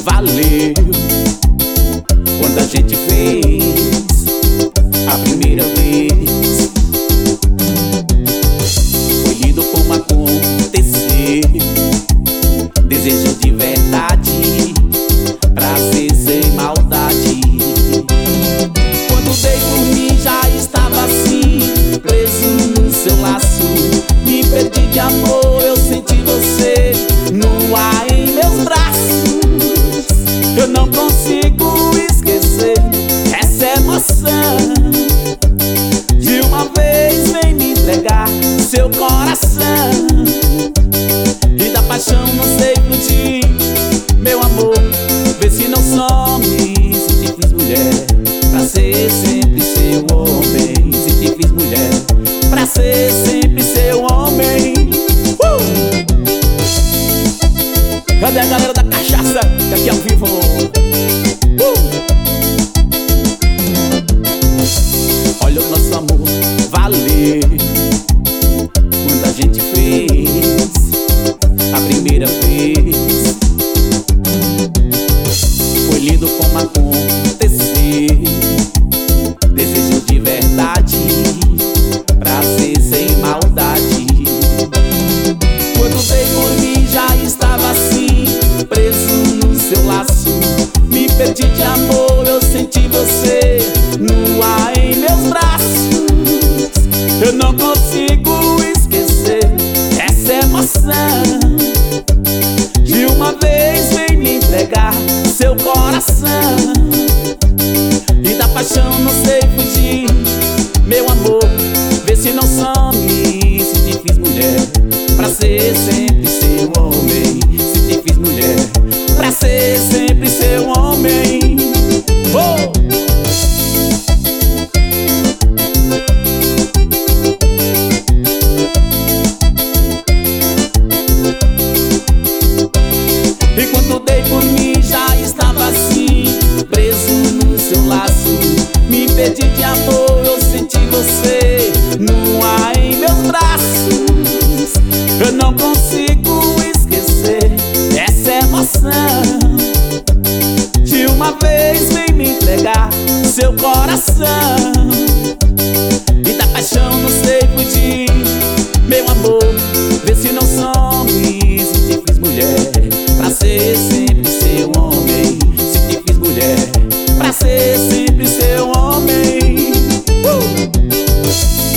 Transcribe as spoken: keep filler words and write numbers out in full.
valeu quando a gente fez a primeira vez. Foi lindo como aconteceu, desejo de verdade, pra ser sem maldade. Quando dei por mim já estava assim, preso no seu laço. Me perdi de amor, eu senti você no ar em meus braços. Eu não consigo esquecer essa emoção. De uma vez vem me entregar seu coração, e da paixão não sei fugir. Meu amor, vê se não some. Se te fiz mulher pra ser sempre seu homem. Se te fiz mulher pra ser sempre seu homem. uh! Cadê a galera da cachaça? Que aqui ao vivo. uh! Olha o nosso amor valeu quando a gente fez a primeira vez. Foi lindo como aconteceu, desejo de verdade, pra ser sem maldade. Quando dei por mim já estava assim, preso no seu laço. Me perdi de amor, eu senti você no ar em meus braços. Eu não consigo esquecer essa emoção. De uma vez vem me entregar seu coração, e da paixão não sei fugir. Meu amor, vê se não some. Se te fiz mulher pra ser sempre seu homem. Se te fiz mulher pra ser sempre seu homem. oh! E quando dei por mim já estava assim, preso no seu laço. Me perdi de amor, eu senti você no ar em meus braços. Eu não consigo esquecer essa emoção. De uma vez vem me entregar seu coração, e da paixão não sei fugir. Meu amor, vê se não some. Se te fiz mulher pra ser sempre seu homem. Se te fiz mulher pra ser sempre seu homem. uh!